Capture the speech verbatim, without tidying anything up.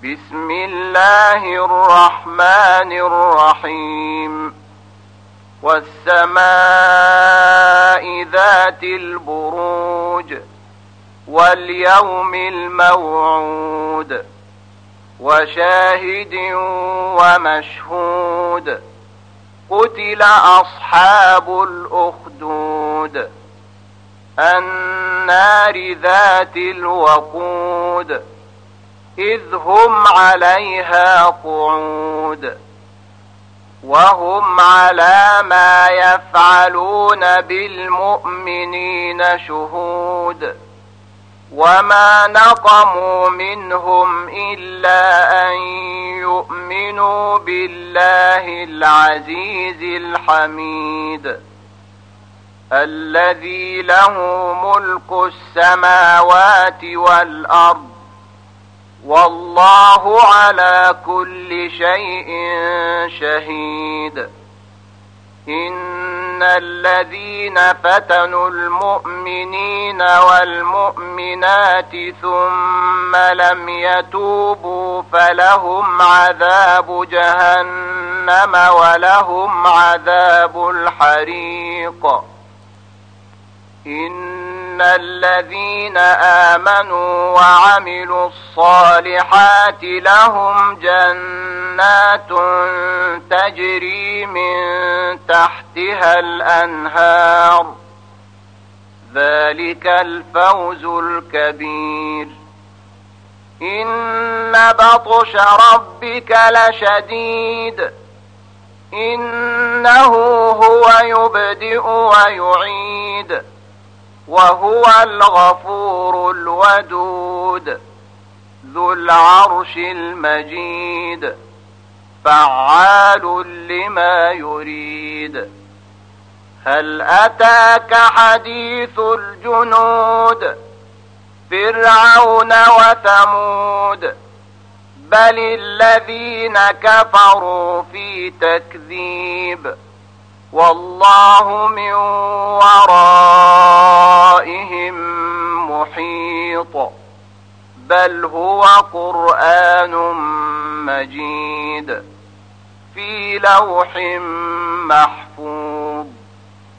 بسم الله الرحمن الرحيم والسماء ذات البروج واليوم الموعود وشاهد ومشهود قتل أصحاب الأخدود النار ذات الوقود إذ هم عليها قعود وهم على ما يفعلون بالمؤمنين شهود وما نقموا منهم إلا أن يؤمنوا بالله العزيز الحميد الذي له ملك السماوات والأرض والله على كل شيء شهيد إن الذين فتنوا المؤمنين والمؤمنات ثم لم يتوبوا فلهم عذاب جهنم ولهم عذاب الحريق إن الذين آمنوا وعملوا الصالحات لهم جنات تجري من تحتها الأنهار ذلك الفوز الكبير إن بطش ربك لشديد إنه هو يبدئ ويعيد وهو الغفور الودود ذو العرش المجيد فعال لما يريد هل أتاك حديث الجنود فرعون وثمود بل الذين كفروا في تكذيب والله من ورائهم محيط بل هو قرآن مجيد في لوح محفوظ